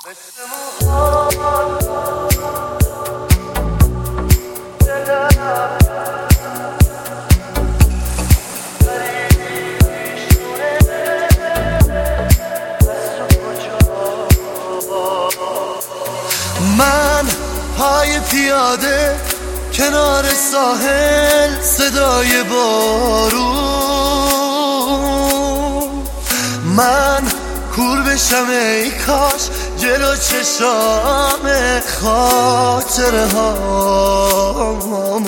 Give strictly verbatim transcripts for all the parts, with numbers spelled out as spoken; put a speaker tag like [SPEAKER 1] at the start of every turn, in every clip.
[SPEAKER 1] من پای پیاده کنار ساحل، صدای بارون، من کور بشم ای کاش جلو چشام خاطره هامون.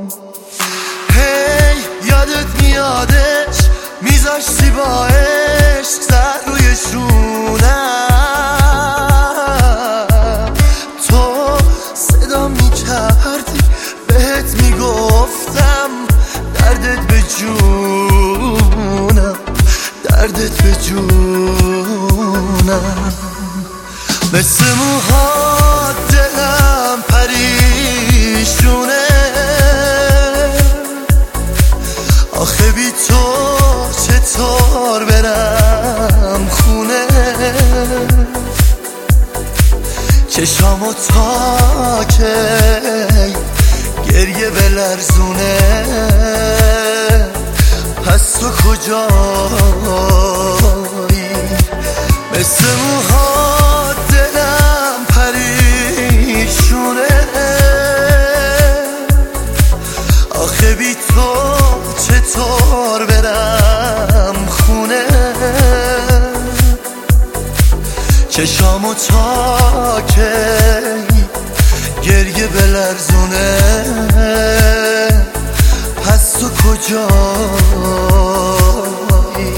[SPEAKER 1] هی یادت میادش میذاشتی با عشق سر روی شونم، تو صدا میکردی بهت میگفتم دردت به جونم، دردت به جونم. مثل موهات دلم پریشونه، آخه بی تو چطور برم خونه. چشامو تا کی گریه بلرزونه، پس تو کجایی؟ مثل موهات دلم پریشونه، آخه بی تو چطور برم خونه. چشامو تا کی گریه بلرزونه، پس تو کجایی؟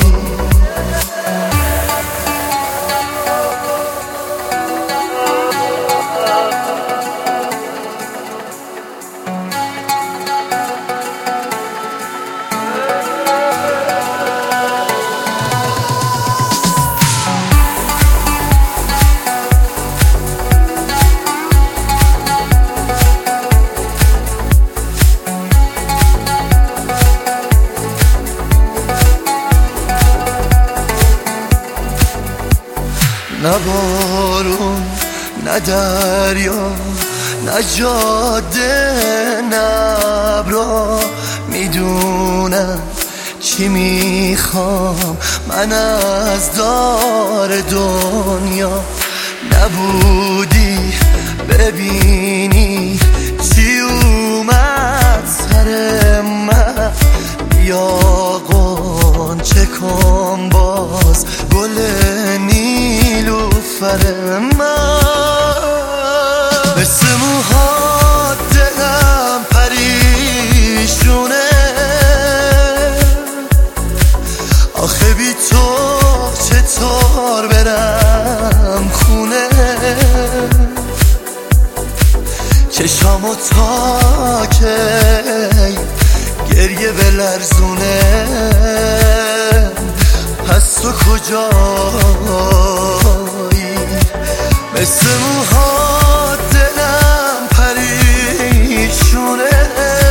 [SPEAKER 1] نه بارون، نه دریا، نه جاده، نه ابرا میدونم چی میخوام من از دار دنیا. نبودی ببینی چی اومد سر من، بیا غنچه کن باز گل نیلوفر من. مثل موهات دلم پریشونه، آخه بی تو چطور برم خونه. چشامو تا کی گریه بلرزونه، پس تو کجایی؟ مثل موهات دلم پریشونه،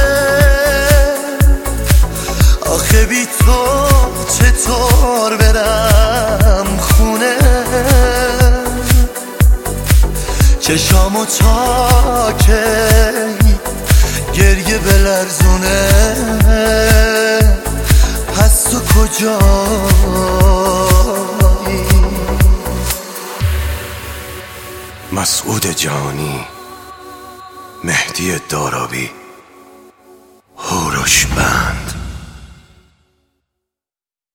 [SPEAKER 1] آخه بی تو چطور برم خونه. چشامو تا کی گریه بلرزونه، پس تو کجایی؟
[SPEAKER 2] مسعود جهانی، مهدی دارابی.